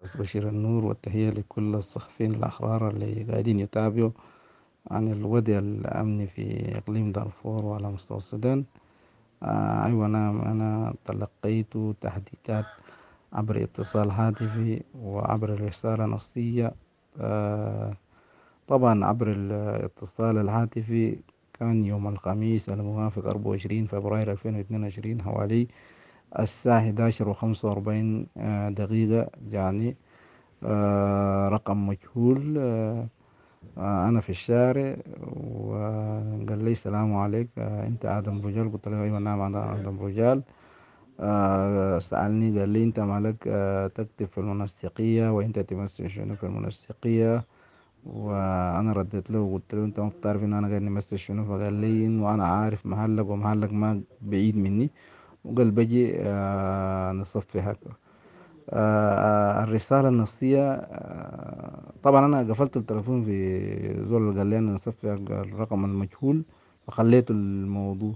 بشير النور، والتحية لكل الصحفيين الأحرار اللي قاعدين يتابعوا عن الوضع الأمني في إقليم دارفور وعلى مستوى السودان. أيوة، أنا تلقيت تحديثات عبر اتصال هاتفي وعبر رسالة نصية. آه، طبعا عبر الاتصال الهاتفي كان يوم الخميس الموافق 24 فبراير 2022 حوالي الساعة 11:45 دقيقة. يعني رقم مجهول. أنا في الشارع وقال لي السلام عليك، أنت آدم رجال؟ قلت له أيوة نعم أنا آدم رجال. سألني قال لي أنت مالك تكتب في المنسقية وأنت تمثل شنو في المنسقية؟ وأنا رديت له وقلت له أنت ما بتعرف إن أنا قاعد نمثل شنو؟ فقال لي إنه أنا عارف محلك ومحلك ما بعيد مني، وقال بجي نصفحك. الرسالة النصية، طبعا أنا قفلت التليفون في زول اللي قال لي أنا نصفي الرقم المجهول، وخليته الموضوع.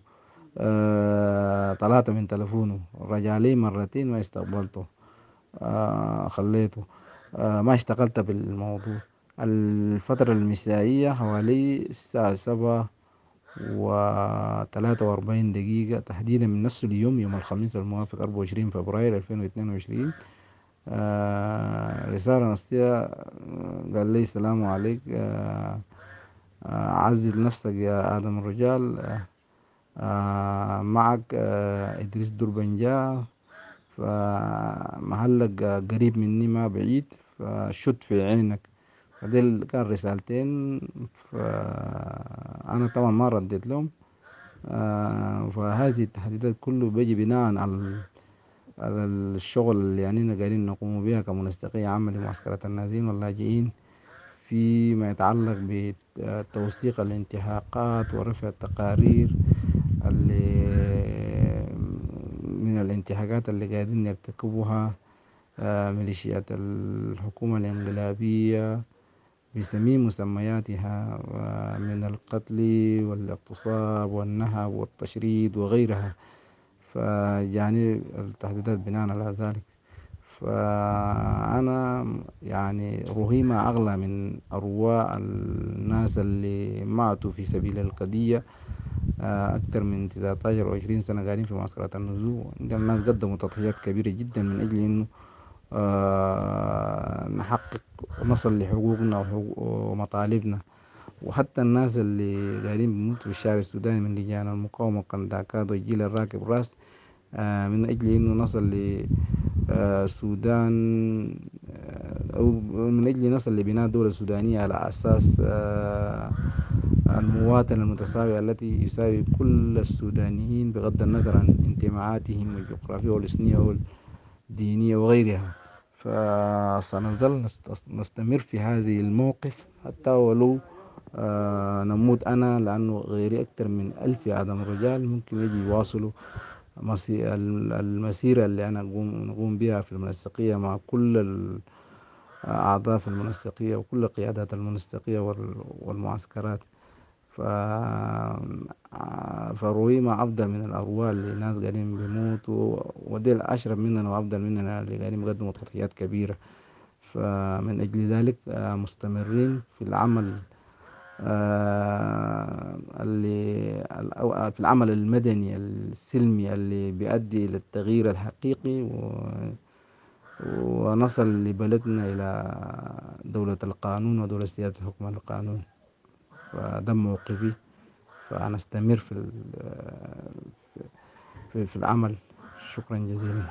طلعت من تليفونه، رجع لي مرتين ما استقبلته. خليته. ما اشتغلت بالموضوع. الفترة المسائية حوالي الساعة 7:43 تحديدا من نفس اليوم، يوم الخميس الموافق 24 فبراير 2022. رسالة نصية. قال لي السلام عليك، عزل نفسك يا آدم الرجال. معك إدريس دربنجا، فمحلك قريب مني ما بعيد، فشد في عينك. فديل كان رسالتين. فأنا طبعا ما رديت لهم. فهذه التحديثات كله بيجي بناء على الشغل اللي يعني قاعدين نقوم بها كمنسقية عامة لمعسكرات النازحين واللاجئين، فيما يتعلق بتوثيق الانتهاكات ورفع التقارير اللي من الانتهاكات اللي قاعدين يرتكبوها ميليشيات الحكومة الانقلابية بجميع مسمياتها، من القتل والاغتصاب والنهب والتشريد وغيرها. فيعني التهديدات بناء على ذلك، فأنا يعني روحي ما أغلى من أرواح الناس اللي ماتوا في سبيل القضية. أكثر من 19 و 20 سنة قاعدين في معسكرات النزوح. عندنا ناس قدموا تضحيات كبيرة جدا من أجل إنه نحقق ونصل لحقوقنا ومطالبنا. وحتى الناس اللي قاعدين بيموتوا في الشارع السوداني من لجان المقاومة والكنداكات والجيل الراكب راس، من أجل إنه نصل لسودان، أو من أجل نصل لبناء دولة سودانية على أساس المواطنة المتساوية التي يساوي كل السودانيين بغض النظر عن انتماءاتهم الجغرافية والإثنية والدينية وغيرها. فسنظل نستمر في هذه الموقف حتى ولو نموت. أنا لأنه غيري أكثر من 1000 يا آدم الرجال ممكن يجي يواصلوا المسيرة اللي أنا نقوم بها في المنسقية مع كل أعضاء في المنسقية وكل قيادات المنسقية والمعسكرات. ف فرويما أفضل من الأرواح اللي ناس قاعدين بيموتوا، وديل أشرف مننا وأفضل مننا اللي قاعدين بيقدموا تضحيات كبيرة. فمن أجل ذلك مستمرين في العمل، في العمل المدني السلمي اللي بيؤدي إلى التغيير الحقيقي، ونصل لبلدنا إلى دولة القانون ودولة سيادة حكم القانون. فده موقفي. فأنا أستمر في العمل. شكرا جزيلا.